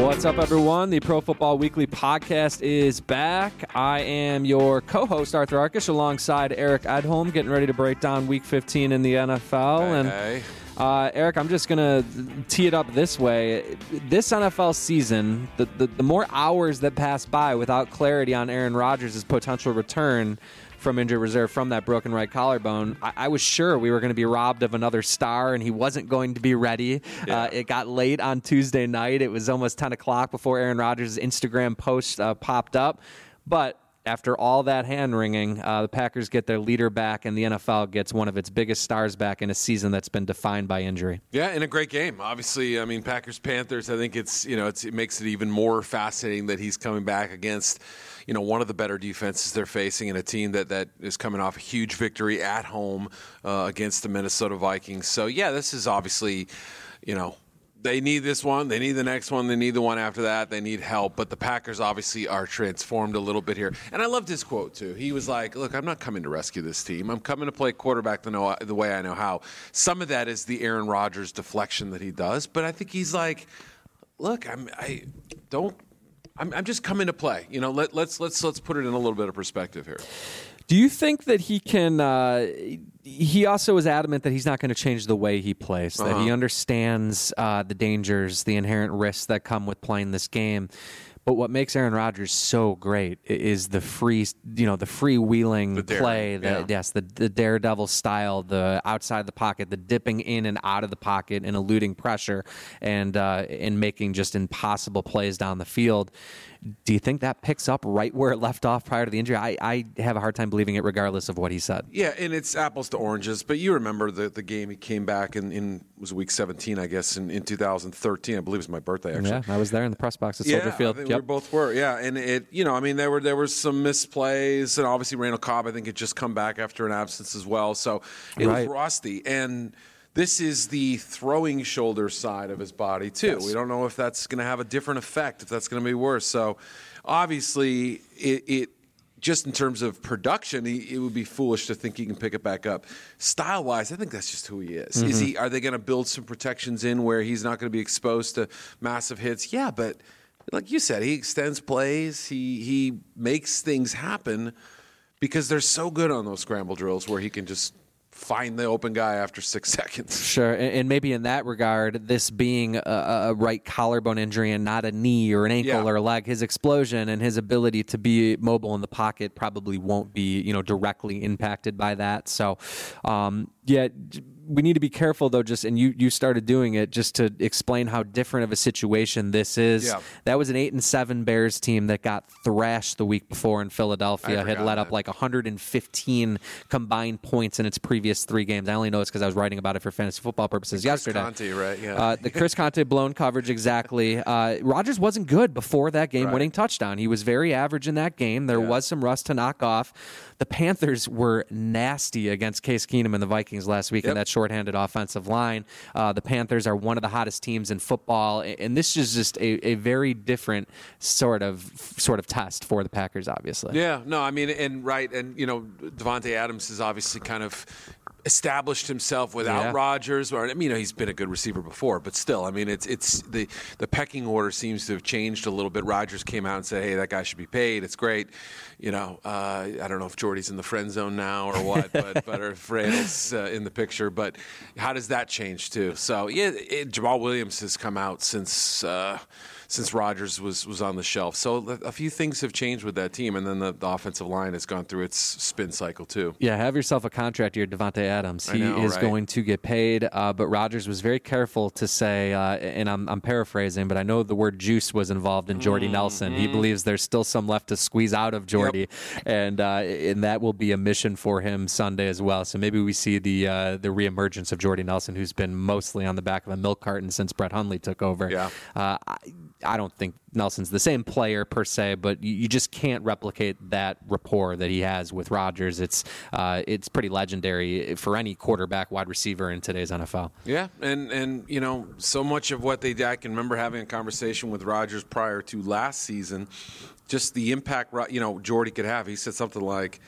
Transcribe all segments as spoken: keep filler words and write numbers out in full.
What's up, everyone? The Pro Football Weekly podcast is back. I am your co-host, Arthur Arkish, alongside Eric Edholm, getting ready to break down Week fifteen in the N F L. Hey, and hey. Uh, Eric, I'm just going to tee it up this way. This N F L season, the, the, the more hours that pass by without clarity on Aaron Rodgers' potential return from injured reserve from that broken right collarbone, I, I was sure we were going to be robbed of another star and he wasn't going to be ready. Yeah. Uh, it got late on Tuesday night. It was almost ten o'clock before Aaron Rodgers' Instagram post uh, popped up. But after all that hand-wringing, uh, the Packers get their leader back, and the N F L gets one of its biggest stars back in a season that's been defined by injury. Yeah, in a great game. Obviously, I mean, Packers-Panthers, I think it's, you know, it's, it makes it even more fascinating that he's coming back against, you know, one of the better defenses they're facing, and a team that, that is coming off a huge victory at home uh, against the Minnesota Vikings. So, yeah, this is obviously, you know, they need this one. They need the next one. They need the one after that. They need help. But the Packers obviously are transformed a little bit here. And I loved his quote, too. He was like, look, I'm not coming to rescue this team. I'm coming to play quarterback the, know, the way I know how. Some of that is the Aaron Rodgers deflection that he does. But I think he's like, look, I'm, I don't – I'm, I'm just coming to play. You know, let, let's let's let's put it in a little bit of perspective here. Do you think that he can uh, – he also is adamant that he's not going to change the way he plays, that Uh-huh. he understands uh, the dangers, the inherent risks that come with playing this game. But what makes Aaron Rodgers so great is the free, you know, the freewheeling The dare, play. That, yeah. Yes, the, the daredevil style, the outside the pocket, the dipping in and out of the pocket and eluding pressure, and uh, and making just impossible plays down the field. Do you think that picks up right where it left off prior to the injury? I, I have a hard time believing it, regardless of what he said. Yeah, and it's apples to oranges. But you remember the, the game he came back in, in was week seventeen, I guess, in, in two thousand thirteen. I believe it was my birthday, actually. Yeah, I was there in the press box at Soldier Yeah, Field. I think Yep. we both were. Yeah, and it, you know, I mean, there were there were some misplays, and obviously Randall Cobb, I think, had just come back after an absence as well, so it Right. was rusty. And this is the throwing shoulder side of his body too. Yes. We don't know if that's going to have a different effect, if that's going to be worse. So, obviously, it. it just in terms of production, he, it would be foolish to think he can pick it back up. Style-wise, I think that's just who he is. Mm-hmm. Is he? Are they going to build some protections in where he's not going to be exposed to massive hits? Yeah, but like you said, he extends plays. He he makes things happen because they're so good on those scramble drills where he can just find the open guy after six seconds. Sure, and, and maybe in that regard, this being a, a right collarbone injury and not a knee or an ankle Yeah. or a leg, his explosion and his ability to be mobile in the pocket probably won't be, you know, directly impacted by that. So, um, yeah, we need to be careful, though, just, and you, you started doing it just to explain how different of a situation this is. Yeah. That was an eight and seven Bears team that got thrashed the week before in Philadelphia, I had forgot let up that. like one hundred fifteen combined points in its previous three games. I only know this because I was writing about it for fantasy football purposes Chris yesterday. Conte, right? Yeah. Uh, the Chris Conte blown coverage, exactly. Uh, Rodgers wasn't good before that game-winning Right. touchdown. He was very average in that game. There Yeah. was some rust to knock off. The Panthers were nasty against Case Keenum and the Vikings last week in Yep. that shorthanded offensive line. Uh, the Panthers are one of the hottest teams in football, and this is just a, a very different sort of sort of test for the Packers, obviously. Yeah, no, I mean, and right, and you know, Devontae Adams has obviously kind of established himself without Yeah. Rodgers. Or I mean, you know, he's been a good receiver before, but still, I mean, it's it's the the pecking order seems to have changed a little bit. Rodgers came out and said, "Hey, that guy should be paid. It's great." You know, uh, I don't know if Jordy's in the friend zone now or what, but but or if Randall's uh, in the picture. But how does that change too? So yeah, it, Jamal Williams has come out since. Uh, Since Rodgers was, was on the shelf. So a few things have changed with that team, and then the, the offensive line has gone through its spin cycle too. Yeah, have yourself a contract here, Devontae Adams. He I know, is right? going to get paid, uh, but Rodgers was very careful to say, uh, and I'm, I'm paraphrasing, but I know the word juice was involved in Jordy Mm-hmm. Nelson. He believes there's still some left to squeeze out of Jordy, and uh, and that will be a mission for him Sunday as well. So maybe we see the uh, the reemergence of Jordy Nelson, who's been mostly on the back of a milk carton since Brett Hundley took over. Yeah. Uh, I, I don't think Nelson's the same player per se, but you, you just can't replicate that rapport that he has with Rodgers. It's uh, it's pretty legendary for any quarterback, wide receiver in today's N F L. Yeah, and and you know, so much of what they did, I can remember having a conversation with Rodgers prior to last season, just the impact, you know, Jordy could have. He said something like,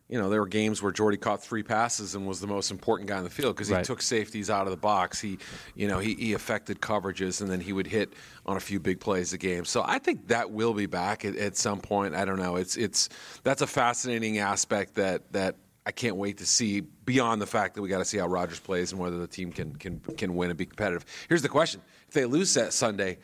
you know, there were games where Jordy caught three passes and was the most important guy in the field because he Right. took safeties out of the box. He, you know, he, he affected coverages, and then he would hit on a few big plays a game. So I think that will be back at, at some point. I don't know. It's it's that's a fascinating aspect that that I can't wait to see. Beyond the fact that we got to see how Rodgers plays and whether the team can can can win and be competitive. Here's the question: if they lose that Sunday,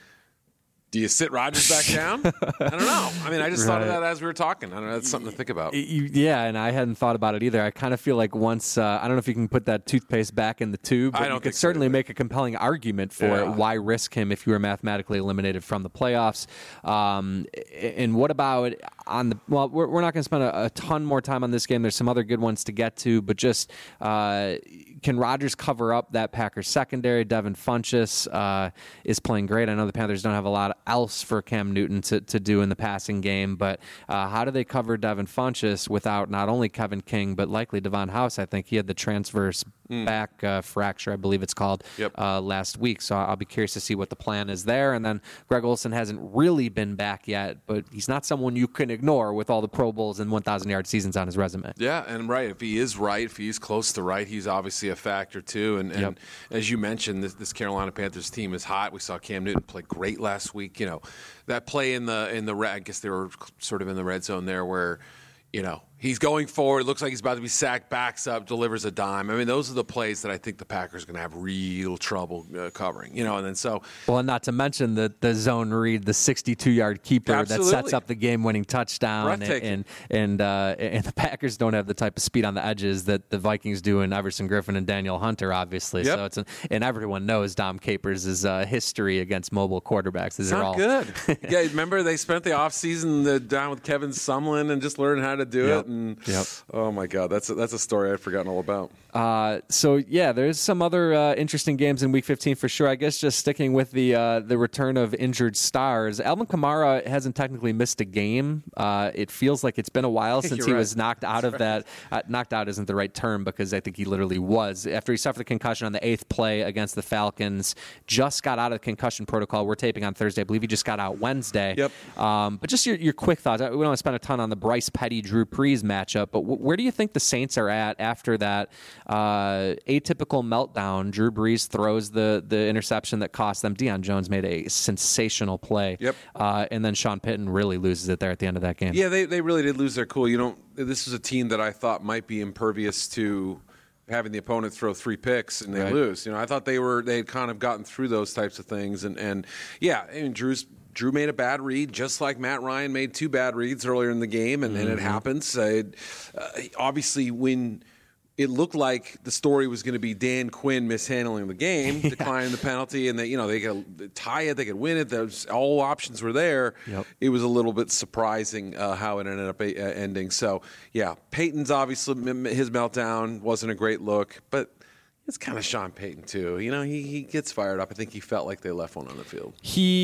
do you sit Rodgers back down? I don't know. I mean, I just right. thought of that as we were talking. I don't know. That's something to think about. Yeah, and I hadn't thought about it either. I kind of feel like once, uh, I don't know if you can put that toothpaste back in the tube, but I don't you could think certainly so. make a compelling argument for yeah. it. Why risk him if you were mathematically eliminated from the playoffs? Um, and what about on the, well, we're, we're not going to spend a, a ton more time on this game. There's some other good ones to get to, but just uh, can Rodgers cover up that Packers secondary? Devin Funchess uh, is playing great. I know the Panthers don't have a lot else for Cam Newton to, to do in the passing game, but uh, how do they cover Devin Funchess without not only Kevin King, but likely Devon House? I think he had the transverse mm. back uh, fracture, I believe it's called, yep. uh, last week. So I'll be curious to see what the plan is there. And then Greg Olsen hasn't really been back yet, but he's not someone you can ignore with all the Pro Bowls and one thousand yard seasons on his resume. Yeah, and right, if he is right, if he's close to right, he's obviously a factor too. And, and yep. as you mentioned, this, this Carolina Panthers team is hot. We saw Cam Newton play great last week. You know, that play in the in the red, I guess they were sort of in the red zone there where, you know, he's going forward, looks like he's about to be sacked, backs up, delivers a dime. I mean, those are the plays that I think the Packers are going to have real trouble uh, covering, you know, and then so. Well, and not to mention the, the zone read, the sixty-two yard keeper Absolutely. that sets up the game-winning touchdown. And and and, uh, and the Packers don't have the type of speed on the edges that the Vikings do in Everson Griffin and Daniel Hunter, obviously. Yep. So it's an, and everyone knows Dom Capers' uh, history against mobile quarterbacks. These it's are not all good. Yeah, remember they spent the offseason the, down with Kevin Sumlin and just learned how to do yep. it. And yep. oh my God, that's a, that's a story I'd forgotten all about. Uh, so yeah, there's some other uh, interesting games in Week fifteen for sure. I guess just sticking with the uh, the return of injured stars, Alvin Kamara hasn't technically missed a game. Uh, it feels like it's been a while since he right. was knocked out That's of right. that. Uh, knocked out isn't the right term because I think he literally was after he suffered the concussion on the eighth play against the Falcons. Just got out of the concussion protocol. We're taping on Thursday. I believe he just got out Wednesday. Yep. Um, but just your your quick thoughts. We don't want to spend a ton on the Bryce Petty Drew Brees matchup, but w- where do you think the Saints are at after that uh, atypical meltdown? Drew Brees throws the the interception that cost them. Deion Jones made a sensational play. Yep. Uh, and then Sean Pitton really loses it there at the end of that game. Yeah, they they really did lose their cool. You don't. This is a team that I thought might be impervious to having the opponent throw three picks and they Right. lose. You know, I thought they were they had kind of gotten through those types of things. And and yeah, I mean, Drew's. Drew made a bad read, just like Matt Ryan made two bad reads earlier in the game, and, mm-hmm. and it happens. Uh, it, uh, obviously, when it looked like the story was going to be Dan Quinn mishandling the game, yeah. declining the penalty, and that you know they could tie it, they could win it. There's all options were there. Yep. It was a little bit surprising uh, how it ended up uh, ending. So yeah, Peyton's obviously his meltdown wasn't a great look, but. It's kind of Sean Payton too. You know, he, he gets fired up. I think he felt like they left one on the field.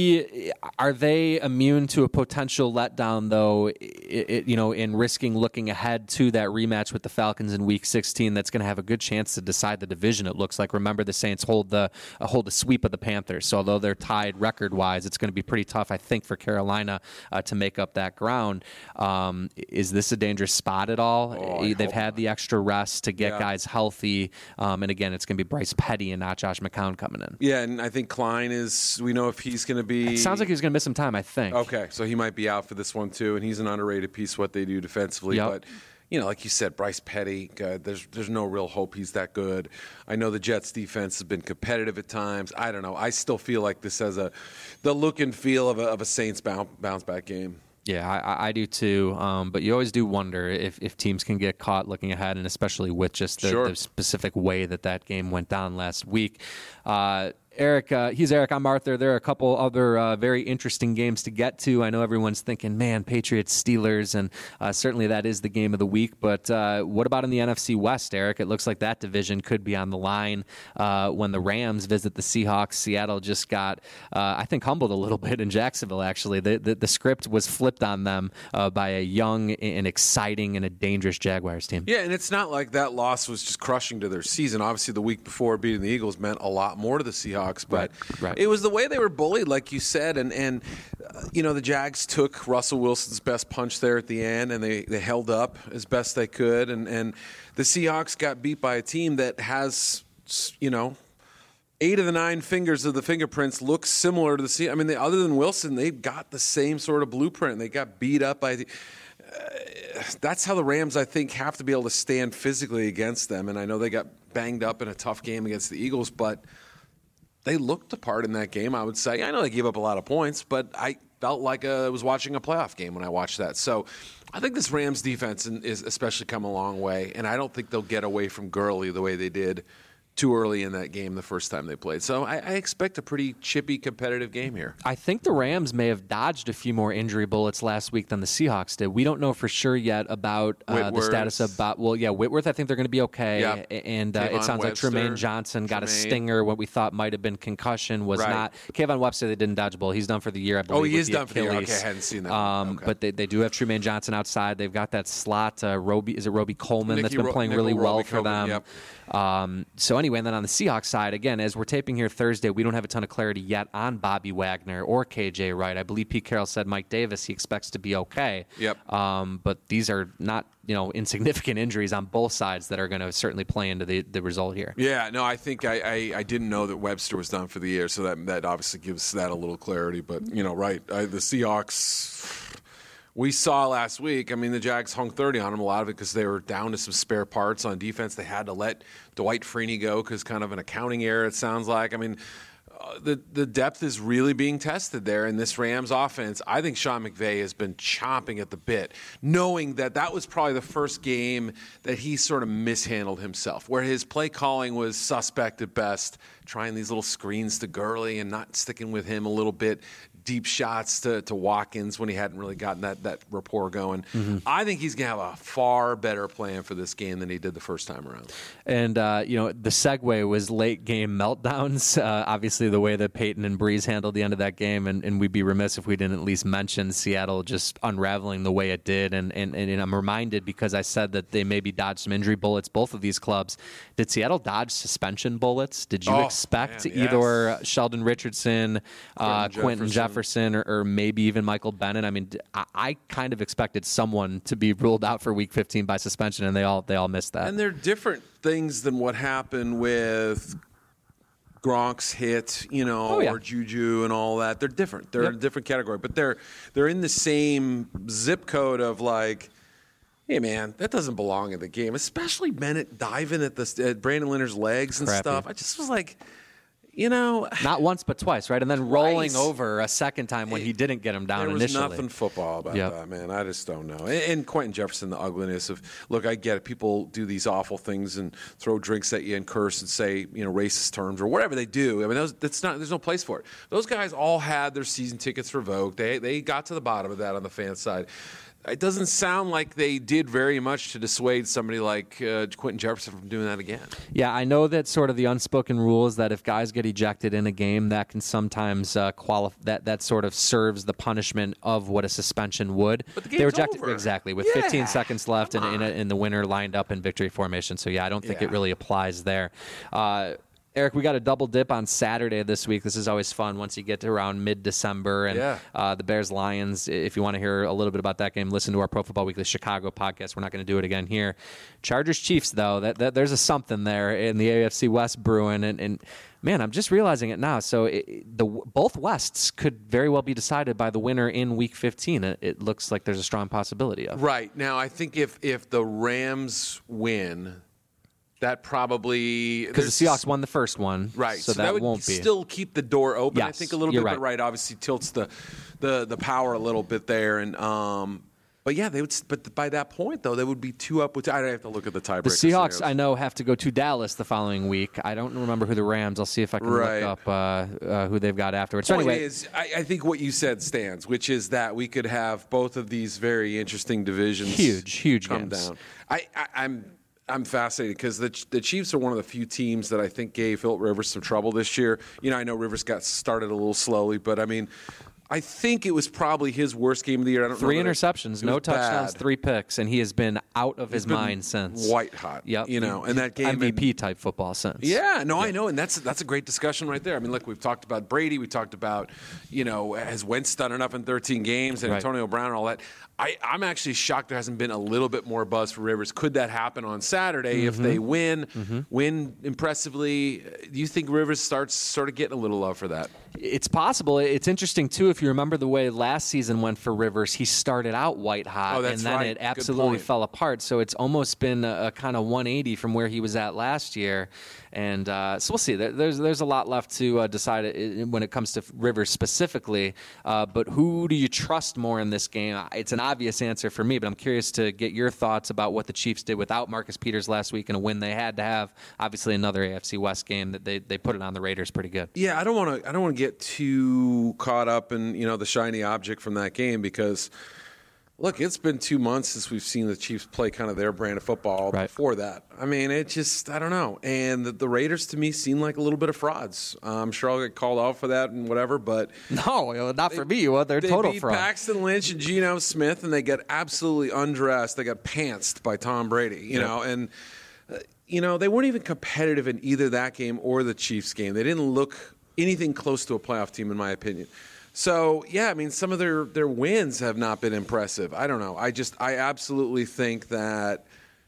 He are they immune to a potential letdown though? It, it, you know, in risking looking ahead to that rematch with the Falcons in Week sixteen, that's going to have a good chance to decide the division. It looks like. Remember, the Saints hold the uh, hold a sweep of the Panthers. So although they're tied record wise, it's going to be pretty tough, I think, for Carolina uh, to make up that ground. Um, is this a dangerous spot at all? Oh, They've had the extra rest to get yeah. guys healthy, um, and again. It's going to be Bryce Petty and not Josh McCown coming in. Yeah, and I think Klein is, we know if he's going to be... It sounds like he's going to miss some time, I think. Okay, so he might be out for this one too, and he's an underrated piece of what they do defensively. Yep. But, you know, like you said, Bryce Petty, uh, there's there's no real hope he's that good. I know the Jets' defense has been competitive at times. I don't know. I still feel like this has a the look and feel of a, of a Saints bounce, bounce back game. Yeah, I, I do too. Um, but you always do wonder if, if teams can get caught looking ahead, and especially with just the, sure. the specific way that that game went down last week. Uh, Eric, uh, he's Eric. I'm Arthur. There are a couple other uh, very interesting games to get to. I know everyone's thinking, man, Patriots, Steelers, and uh, certainly that is the game of the week. But uh, what about in the N F C West, Eric? It looks like that division could be on the line uh, when the Rams visit the Seahawks. Seattle just got, uh, I think, humbled a little bit in Jacksonville, actually. The, the, the script was flipped on them uh, by a young and exciting and a dangerous Jaguars team. Yeah, and it's not like that loss was just crushing to their season. Obviously, the week before beating the Eagles meant a lot more to the Seahawks Seahawks. But right, right. it was the way they were bullied, like you said. And, and uh, you know, the Jags took Russell Wilson's best punch there at the end, and they, they held up as best they could. And, and the Seahawks got beat by a team that has, you know, eight of the nine fingers of the fingerprints look similar to the Seahawks. I mean, they, other than Wilson, they've got the same sort of blueprint. They got beat up by the uh, that's how the Rams, I think, have to be able to stand physically against them. And I know they got banged up in a tough game against the Eagles, but they looked the part in that game, I would say. I know they gave up a lot of points, but I felt like I was watching a playoff game when I watched that. So I think this Rams defense is especially come a long way, and I don't think they'll get away from Gurley the way they did too early in that game the first time they played. So I, I expect a pretty chippy, competitive game here. I think the Rams may have dodged a few more injury bullets last week than the Seahawks did. We don't know for sure yet about uh, the status of, uh, well, yeah, Whitworth, I think they're going to be okay. Yep. And uh, it sounds Webster, like Tremaine Johnson got Tremaine. a stinger. What we thought might have been concussion was right. not. Kayvon Webster, they didn't dodge a bullet. He's done for the year, I believe. Oh, he is the done Achilles. for the year. Okay, I hadn't seen that. Um, okay. But they, they do have Tremaine Johnson outside. They've got that slot, uh, Roby, is it Roby Coleman, Nicky that's been Ro- playing Nickel really Roby well for Coleman, them. Yep. Um, so anyway, and then on the Seahawks side, again, as we're taping here Thursday, we don't have a ton of clarity yet on Bobby Wagner or K J Wright. I believe Pete Carroll said Mike Davis, he expects to be okay. Yep. Um, but these are not, you know, insignificant injuries on both sides that are going to certainly play into the, the result here. Yeah, no, I think I, I, I didn't know that Webster was done for the year, so that that obviously gives that a little clarity. But, you know, right, I, the Seahawks, we saw last week, I mean, the Jags hung thirty on them, a lot of it because they were down to some spare parts on defense. They had to let Dwight Freeney go because kind of an accounting error, it sounds like. I mean, uh, the, the depth is really being tested there in this Rams offense. I think Sean McVay has been chomping at the bit, knowing that that was probably the first game that he sort of mishandled himself, where his play calling was suspect at best, trying these little screens to Gurley and not sticking with him a little bit, deep shots to, to Watkins when he hadn't really gotten that, that rapport going. Mm-hmm. I think he's going to have a far better plan for this game than he did the first time around. And, uh, you know, the segue was late game meltdowns. Uh, obviously, the way that Peyton and Breeze handled the end of that game, and, and we'd be remiss if we didn't at least mention Seattle just unraveling the way it did. And, and, and I'm reminded because I said that they maybe dodged some injury bullets, both of these clubs. Did Seattle dodge suspension bullets? Did you oh, expect man, either yes. Sheldon Richardson, uh, Quentin Jefferson, Jefferson or, or maybe even Michael Bennett? I mean, I, I kind of expected someone to be ruled out for Week fifteen by suspension, and they all they all missed that. And they're different things than what happened with Gronk's hit, you know, oh, yeah. or Juju and all that. They're different. They're yep. in a different category, but they're they're in the same zip code of like, hey man, that doesn't belong in the game. Especially Bennett diving at the at Brandon Leonard's legs and Crappy. stuff. I just was like, you know, not once but twice, right? And then twice. rolling over a second time when he didn't get him down there was initially. nothing football about yep. that, man. I just don't know. And, and Quentin Jefferson, the ugliness of, look, I get it. People do these awful things and throw drinks at you and curse and say, you know, racist terms or whatever they do. I mean, those, that's not. There's no place for it. Those guys all had their season tickets revoked. They they got to the bottom of that on the fan side. It doesn't sound like they did very much to dissuade somebody like uh, Quentin Jefferson from doing that again. Yeah, I know that sort of the unspoken rule is that if guys get ejected in a game, that can sometimes uh, qualify. That that sort of serves the punishment of what a suspension would. But the game's they were ejected over. exactly with yeah. fifteen seconds left, and, and, and the winner lined up in victory formation. So yeah, I don't think yeah. it really applies there. Uh, Eric, we got a double dip on Saturday this week. This is always fun once you get to around mid-December. And yeah. uh, the Bears-Lions, if you want to hear a little bit about that game, listen to our Pro Football Weekly Chicago podcast. We're not going to do it again here. Chargers-Chiefs, though, that, that there's a something there in the A F C West brewing. And, and man, I'm just realizing it now. So it, the both Wests could very well be decided by the winner in Week fifteen. It, it looks like there's a strong possibility of. Right. Now, I think if, if the Rams win, that probably because the Seahawks won the first one, right? So, so that, that would won't be still keep the door open. Yes, I think a little you're bit, right. but right, obviously tilts the, the the power a little bit there, and um, but yeah, they would. But by that point, though, they would be two up. With, I'd have to look at the tiebreaker. The Seahawks, scenarios. I know, have to go to Dallas the following week. I don't remember who the Rams. I'll see if I can right. look up uh, uh, who they've got afterwards. So Point anyway, is, I, I think what you said stands, which is that we could have both of these very interesting divisions, huge, huge come games. down. I, I, I'm. I'm fascinated because the the Chiefs are one of the few teams that I think gave Philip Rivers some trouble this year. You know, I know Rivers got started a little slowly, but I mean, I think it was probably his worst game of the year. I don't three know interceptions, no touchdowns, bad. three picks, and he has been out of He's his been mind since. White hot, yep. You know, and that game M V P type football since. Yeah, no, yeah. I know, and that's that's a great discussion right there. I mean, look, we've talked about Brady, we talked about, you know, has Wentz done enough in thirteen games, and right. Antonio Brown and all that. I, I'm actually shocked there hasn't been a little bit more buzz for Rivers. Could that happen on Saturday mm-hmm. if they win, mm-hmm. win impressively? Do you think Rivers starts sort of getting a little love for that? It's possible. It's interesting, too, if you remember the way last season went for Rivers. He started out white hot, oh, that's and then right. it absolutely fell apart. So it's almost been a, a kind of one eighty from where he was at last year. And uh, so we'll see. There's there's a lot left to uh, decide when it comes to Rivers specifically. Uh, but who do you trust more in this game? It's an obvious answer for me, but I'm curious to get your thoughts about what the Chiefs did without Marcus Peters last week and a win they had to have. Obviously, another A F C West game that they, they put it on the Raiders pretty good. Yeah, I don't want to I don't want to get too caught up in you know the shiny object from that game because. Look, it's been two months since we've seen the Chiefs play kind of their brand of football right. before that. I mean, it just, I don't know. And the, the Raiders, to me, seem like a little bit of frauds. Uh, I'm sure I'll get called out for that and whatever, but... No, not for me. Well, they're they total beat frauds. Paxton Lynch and Geno Smith, and they get absolutely undressed. They got pantsed by Tom Brady, you yep. know, and... Uh, you know, they weren't even competitive in either that game or the Chiefs game. They didn't look anything close to a playoff team, in my opinion. So, yeah, I mean, some of their, their wins have not been impressive. I don't know. I just, I absolutely think that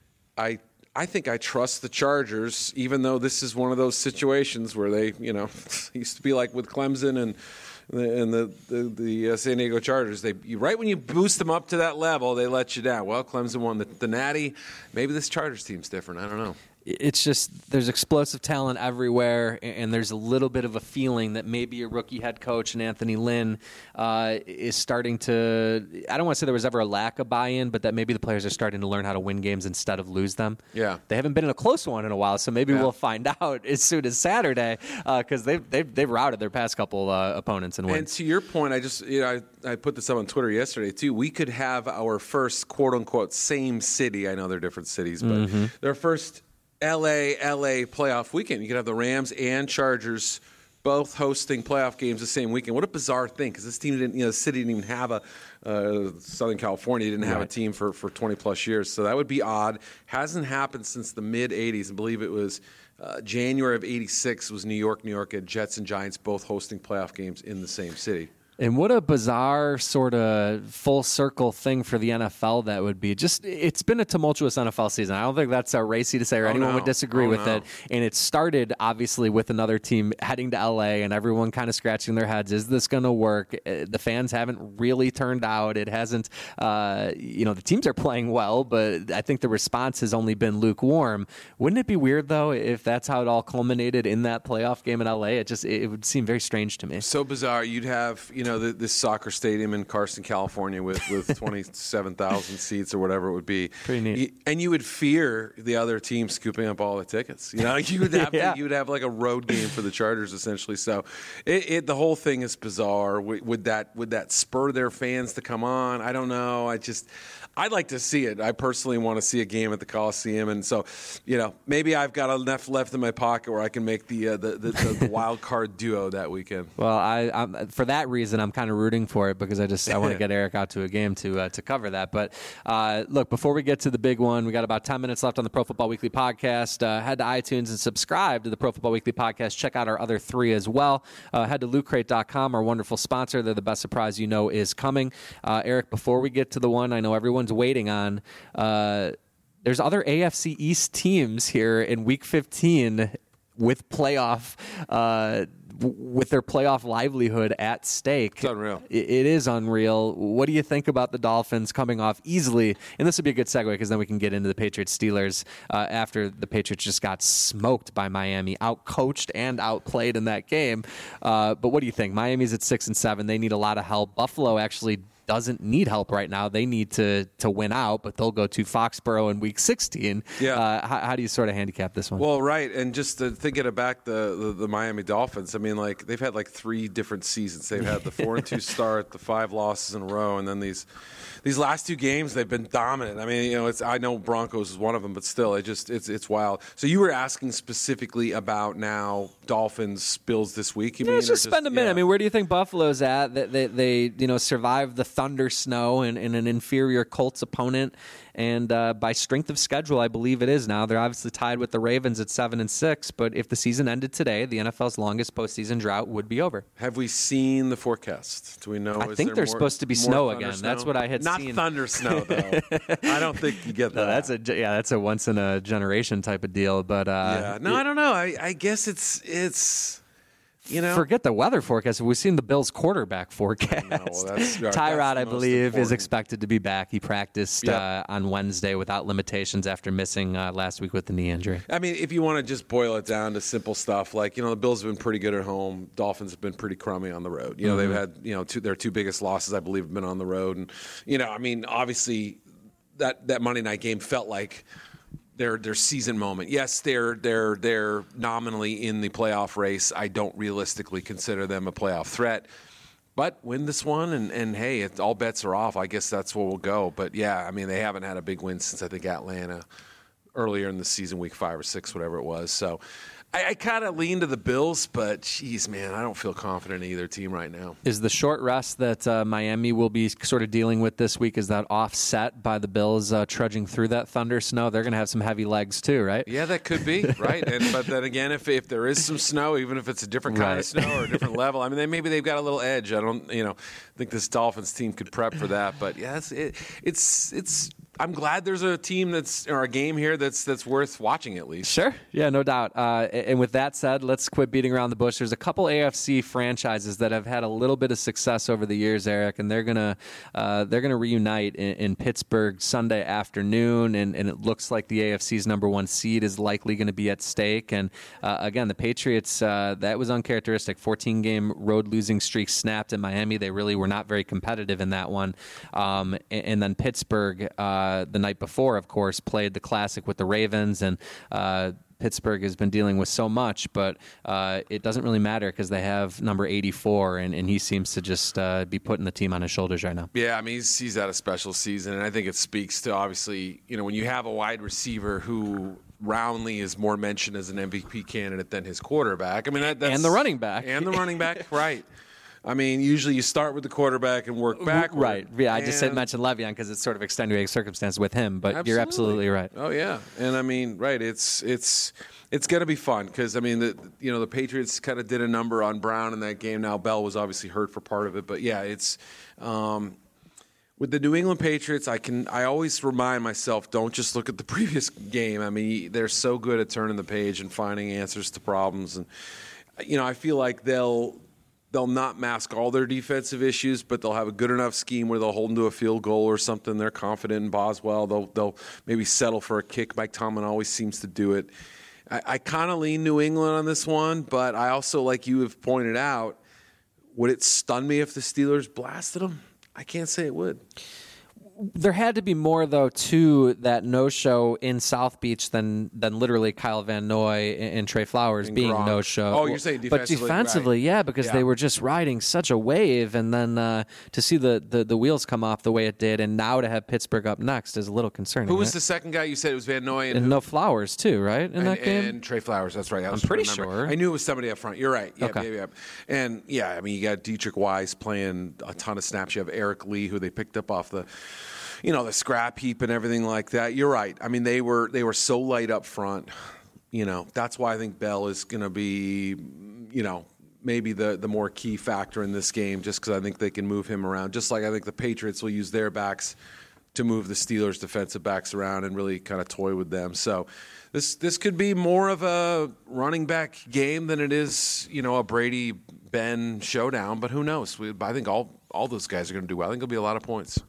I I think I trust the Chargers, even though this is one of those situations where they, you know, used to be like with Clemson and the, and the, the, the uh, San Diego Chargers. They you, right when you boost them up to that level, they let you down. Well, Clemson won the, the Natty. Maybe this Chargers team's different. I don't know. It's just there's explosive talent everywhere, and there's a little bit of a feeling that maybe a rookie head coach in Anthony Lynn uh, is starting to – I don't want to say there was ever a lack of buy-in, but that maybe the players are starting to learn how to win games instead of lose them. Yeah. They haven't been in a close one in a while, so maybe yeah. we'll find out as soon as Saturday because uh, they've, they've, they've routed their past couple uh, opponents and wins. And to your point, I just you know, I, I put this up on Twitter yesterday, too. We could have our first, quote-unquote, same city. I know they're different cities, but mm-hmm. their first – L A L A playoff weekend. You could have the Rams and Chargers both hosting playoff games the same weekend. What a bizarre thing, because this team didn't, you know, the city didn't even have a, uh, Southern California didn't have right. a team for, for twenty plus years. So that would be odd. Hasn't happened since the mid eighties. I believe it was uh, January of eighty-six was New York, New York, and Jets and Giants both hosting playoff games in the same city. And what a bizarre sort of full circle thing for the N F L that would be. Just it's been a tumultuous N F L season. I don't think that's uh, racy to say or oh, anyone no. would disagree oh, with no. it. And it started obviously with another team heading to L A and everyone kind of scratching their heads. Is this going to work? The fans haven't really turned out. It hasn't, uh, you know, the teams are playing well, but I think the response has only been lukewarm. Wouldn't it be weird though if that's how it all culminated in that playoff game in L A? It just, it would seem very strange to me. So bizarre. You'd have, you know, the, this soccer stadium in Carson, California with, with twenty-seven thousand seats or whatever it would be. Pretty neat. And you would fear the other team scooping up all the tickets. You know, you would have yeah. you would have like a road game for the Chargers essentially. So it, it the whole thing is bizarre. Would, would that would that spur their fans to come on? I don't know. I just I'd like to see it. I personally want to see a game at the Coliseum, and so, you know, maybe I've got enough left in my pocket where I can make the uh, the, the, the wild card duo that weekend. Well, I I'm, for that reason, I'm kind of rooting for it because I just I want to get Eric out to a game to uh, to cover that. But uh, look, before we get to the big one, we got about ten minutes left on the Pro Football Weekly podcast. Uh, head to iTunes and subscribe to the Pro Football Weekly podcast. Check out our other three as well. Uh, head to loot crate dot com, our wonderful sponsor. They're the best surprise you know is coming. Uh, Eric, before we get to the one I know everyone's waiting on, uh, there's other A F C East teams here in Week fifteen with playoff, uh, w- with their playoff livelihood at stake. It's unreal. It, it is unreal. What do you think about the Dolphins coming off easily? And this would be a good segue because then we can get into the Patriots-Steelers uh, after the Patriots just got smoked by Miami, out-coached and outplayed in that game. Uh, but what do you think? Miami's at six and seven. They need a lot of help. Buffalo actually doesn't need help right now. They need to to win out, but they'll go to Foxborough in week sixteen. Yeah. Uh, how, how do you sort of handicap this one? Well, right, and just to thinking about the, the the Miami Dolphins, I mean, like they've had like three different seasons. They've had the four and two start, the five losses in a row, and then these these last two games they've been dominant. I mean, you know, it's I know Broncos is one of them, but still, it just it's it's wild. So you were asking specifically about now Dolphins Bills this week. You yeah, mean, let's just spend a minute. Yeah. I mean, where do you think Buffalo's at? They, they, they you know, survived the thunder snow and, and an inferior Colts opponent, and uh, by strength of schedule, I believe it is now. They're obviously tied with the Ravens at seven and six. But if the season ended today, the N F L's longest postseason drought would be over. Have we seen the forecast? Do we know? I is think there there's more, supposed to be more snow thunder again. Snow? That's what I had Not seen. Not thunder snow though. I don't think you get that. No, that's a yeah, that's a once in a generation type of deal. But uh, yeah, no, it, I don't know. I, I guess it's it's. You know, forget the weather forecast. We've seen the Bills' quarterback forecast. I know, well, that's, Tyrod, that's I believe, important. is expected to be back. He practiced Yep. uh, on Wednesday without limitations after missing uh, last week with the knee injury. I mean, if you want to just boil it down to simple stuff, like, you know, the Bills have been pretty good at home. Dolphins have been pretty crummy on the road. You know, Mm-hmm. they've had, you know, two, their two biggest losses, I believe, have been on the road. And, you know, I mean, obviously that, that Monday night game felt like their their season moment. Yes, they're they're they're nominally in the playoff race. I don't realistically consider them a playoff threat. But win this one, and, and hey, it, all bets are off. I guess that's where we'll go. But, yeah, I mean, they haven't had a big win since, I think, Atlanta earlier in the season, week five or six, whatever it was. So I, I kind of lean to the Bills, but, geez, man, I don't feel confident in either team right now. Is the short rest that uh, Miami will be sort of dealing with this week, is that offset by the Bills uh, trudging through that thunder snow? They're going to have some heavy legs too, right? Yeah, that could be, right? And but then again, if if there is some snow, even if it's a different kind Right. of snow or a different level, I mean, they, maybe they've got a little edge. I don't, you know, think this Dolphins team could prep for that. But yeah, it's it, it's it's. I'm glad there's a team that's or a game here that's that's worth watching at least. Sure. Yeah, no doubt. Uh, and with that said, let's quit beating around the bush. There's a couple A F C franchises that have had a little bit of success over the years, Eric, and they're gonna uh, they're gonna reunite in, in Pittsburgh Sunday afternoon, and, and it looks like the A F C's number one seed is likely going to be at stake. And uh, again, the Patriots, uh, that was uncharacteristic. fourteen game road losing streak snapped in Miami. They really were not very competitive in that one. Um, and, and then Pittsburgh. Uh, the night before, of course, played the classic with the Ravens, and uh, Pittsburgh has been dealing with so much, but uh, it doesn't really matter because they have number eighty-four, and, and he seems to just uh, be putting the team on his shoulders right now. Yeah, I mean, he's, he's had a special season, and I think it speaks to, obviously, you know, when you have a wide receiver who roundly is more mentioned as an M V P candidate than his quarterback. I mean, that, that's, And the running back. And the running back, right. I mean, usually you start with the quarterback and work backward. Right. Yeah, I just said And- mention Le'Veon because it's sort of extenuating circumstance with him, but Absolutely. you're absolutely right. Oh yeah, and I mean, right? It's it's it's going to be fun because I mean, the you know the Patriots kind of did a number on Brown in that game. Now Bell was obviously hurt for part of it, but yeah, it's um, with the New England Patriots. I can I always remind myself, don't just look at the previous game. I mean, they're so good at turning the page and finding answers to problems, and you know, I feel like they'll. They'll not mask all their defensive issues, but they'll have a good enough scheme where they'll hold them to a field goal or something. They're confident in Boswell. They'll they'll maybe settle for a kick. Mike Tomlin always seems to do it. I, I kind of lean New England on this one, but I also, like you have pointed out, would it stun me if the Steelers blasted them? I can't say it would. There had to be more, though, to that no-show in South Beach than than literally Kyle Van Noy and, and Trey Flowers And being Gronk. no-show. Oh, you're saying defensively, But defensively, right. yeah, because Yeah. they were just riding such a wave, and then uh, to see the, the, the wheels come off the way it did, and now to have Pittsburgh up next is a little concerning. Who was right? the second guy? You said it was Van Noy and, And who? no Flowers, too, right, in and, that game? and Trey Flowers. That's right. I was I'm pretty trying to remember. sure. I knew it was somebody up front. You're right. Yeah, Okay. yeah, yeah. And yeah, I mean, you got Dietrich Wise playing a ton of snaps. You have Eric Lee, who they picked up off the, you know, the scrap heap and everything like that. You're right. I mean, they were they were so light up front. You know, that's why I think Bell is going to be, you know, maybe the the more key factor in this game, just because I think they can move him around. Just like I think the Patriots will use their backs to move the Steelers' defensive backs around and really kind of toy with them. So this this could be more of a running back game than it is, you know, a Brady Ben showdown. But who knows? We, I think all all those guys are going to do well. I think it'll be a lot of points.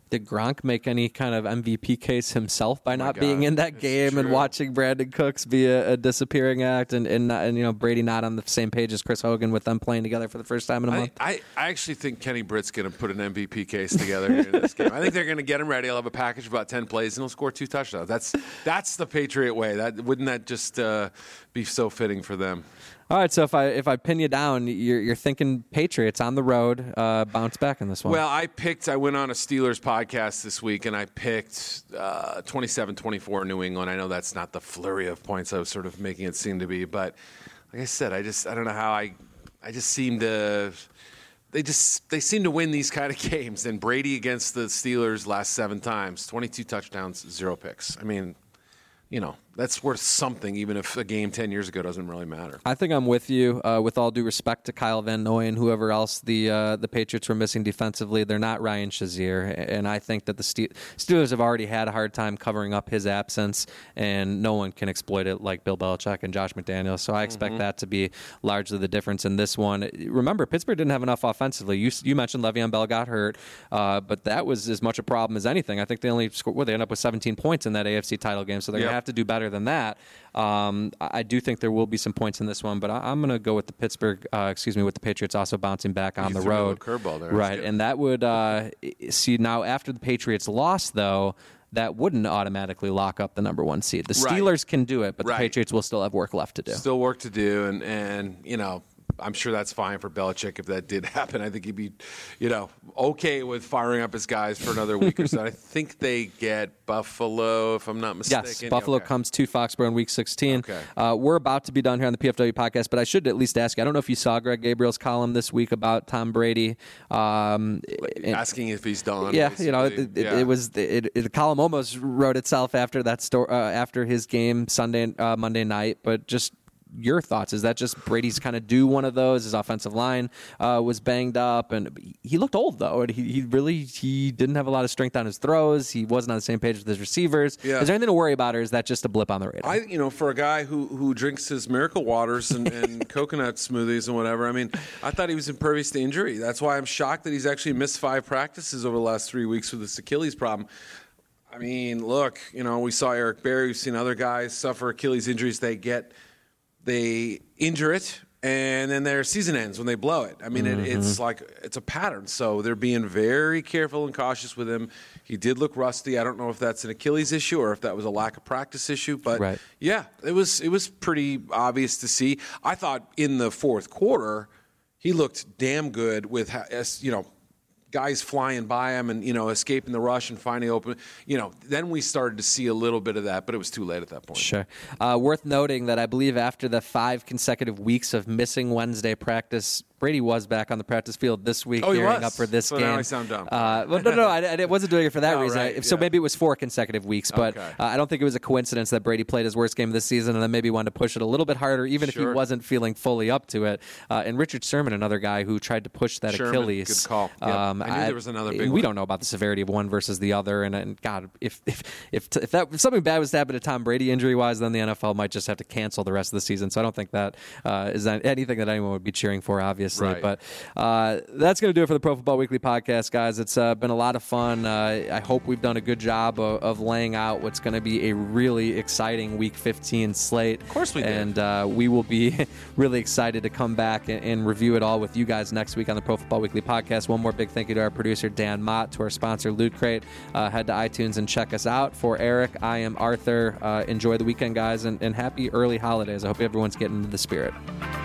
Did Gronk make any kind of M V P case himself by not God, being in that game true. and watching Brandon Cooks be a, a disappearing act and and, not, and you know Brady not on the same page as Chris Hogan with them playing together for the first time in a I, month? I, I actually think Kenny Britt's going to put an M V P case together in this game. I think they're going to get him ready. He'll have a package of about ten plays and he'll score two touchdowns. That's that's the Patriot way. That wouldn't that just uh, be so fitting for them? All right, so if I if I pin you down, you're you're thinking Patriots on the road, uh, bounce back in this one. Well, I picked. I went on a Steelers podcast this week, and I picked uh, twenty-seven twenty-four New England. I know that's not the flurry of points I was sort of making it seem to be, but like I said, I just I don't know how I I just seem to. They just they seem to win these kind of games. And Brady against the Steelers last seven times, twenty-two touchdowns, zero picks. I mean, you know, that's worth something, even if a game ten years ago doesn't really matter. I think I'm with you. Uh, with all due respect to Kyle Van Noy and whoever else the uh, the Patriots were missing defensively, they're not Ryan Shazier, and I think that the Ste- Steelers have already had a hard time covering up his absence, and no one can exploit it like Bill Belichick and Josh McDaniels. So I expect mm-hmm. that to be largely the difference in this one. Remember, Pittsburgh didn't have enough offensively. You you mentioned Le'Veon Bell got hurt, uh, but that was as much a problem as anything. I think they only scored. Well, they ended up with seventeen points in that A F C title game, so they're yep. going to have to do better than that. Um, I do think there will be some points in this one, but I, I'm going to go with the Pittsburgh, uh, excuse me, with the Patriots also bouncing back on you the threw road. A curveball there. Right, and that would, uh, see, now after the Patriots lost, though, that wouldn't automatically lock up the number one seed. The Steelers right. can do it, but right. the Patriots will still have work left to do. Still work to do, and, and you know, I'm sure that's fine for Belichick if that did happen. I think he'd be, you know, okay with firing up his guys for another week or so. I think they get Buffalo, if I'm not mistaken. Yes, Buffalo okay. comes to Foxborough in Week sixteen. Okay. Uh, we're about to be done here on the P F W podcast, but I should at least ask you, I don't know if you saw Greg Gabriel's column this week about Tom Brady. Um, Asking if he's done. Yeah, basically. you know, it, it, yeah. it was it, it, the column almost wrote itself after that sto- uh, after his game Sunday, uh, Monday night, but just your thoughts. Is that just Brady's kind of do one of those? His offensive line uh, was banged up, and he looked old, though. And he, he really he didn't have a lot of strength on his throws. He wasn't on the same page with his receivers. Yeah. Is there anything to worry about, or is that just a blip on the radar? I, you know, for a guy who, who drinks his miracle waters and, and coconut smoothies and whatever, I mean, I thought he was impervious to injury. That's why I'm shocked that he's actually missed five practices over the last three weeks with this Achilles problem. I mean, look, you know, we saw Eric Berry. We've seen other guys suffer Achilles injuries. They get... They injure it, and then their season ends when they blow it. I mean, mm-hmm. it, it's like it's a pattern. So they're being very careful and cautious with him. He did look rusty. I don't know if that's an Achilles issue or if that was a lack of practice issue. But right. yeah, it was it was pretty obvious to see. I thought in the fourth quarter he looked damn good with, you know, guys flying by him and, you know, escaping the rush and finding open, you know, then we started to see a little bit of that, but it was too late at that point. Sure. Uh, worth noting that I believe after the five consecutive weeks of missing Wednesday practice, Brady was back on the practice field this week, oh, gearing up for this so game. Now I sound dumb. Uh, well, no, no, I, I wasn't doing it for that oh, reason. Right, I, so yeah. maybe it was four consecutive weeks, but okay. uh, I don't think it was a coincidence that Brady played his worst game of the season and then maybe wanted to push it a little bit harder, even sure. if he wasn't feeling fully up to it. Uh, and Richard Sherman, another guy who tried to push that Sherman, Achilles. Good call. Yep. Um, I knew I, there was another big We one. don't know about the severity of one versus the other, and, and God, if if if, if, that, if something bad was to happen to Tom Brady injury-wise, then the N F L might just have to cancel the rest of the season. So I don't think that uh, is anything that anyone would be cheering for, obviously. Right. But uh, that's going to do it for the Pro Football Weekly podcast, guys. It's uh, been a lot of fun. Uh, I hope we've done a good job of, of laying out what's going to be a really exciting Week fifteen slate. Of course we did. And uh, we will be really excited to come back and, and review it all with you guys next week on the Pro Football Weekly podcast. One more big thank you to our producer, Dan Mott, to our sponsor, Loot Crate. Uh, head to iTunes and check us out. For Eric, I am Arthur. Uh, enjoy the weekend, guys, and, and happy early holidays. I hope everyone's getting into the spirit.